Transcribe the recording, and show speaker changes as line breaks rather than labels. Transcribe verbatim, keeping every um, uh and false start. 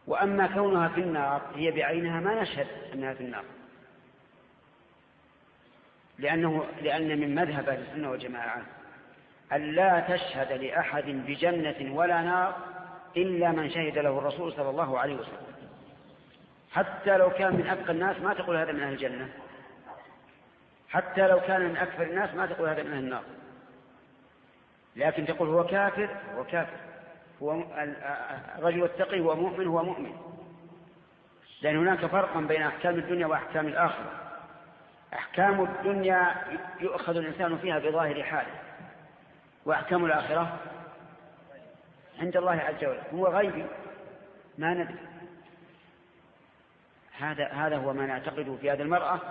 وأما كونها في النار هي بعينها ما نشهد أنها في النار، لأنه لأن من مذهب أهل السنة والجماعة أن لا تشهد لأحد بجنة ولا نار إلا من شهد له الرسول صلى الله عليه وسلم. حتى لو كان من أتقى الناس ما تقول هذا من أهل الجنة، حتى لو كان من أكثر الناس ما تقول هذا من أهل النار، لكن تقول هو كافر هو كافر، هو الرجل التقي هو مؤمن هو مؤمن، لأن هناك فرقا بين أحكام الدنيا وأحكام الآخرة. أحكام الدنيا يؤخذ الإنسان فيها بظاهر حاله، وأحكام الآخرة عند الله عز وجل هو غيبي ما ندري. هذا هذا هو ما نعتقده في هذه المرأة.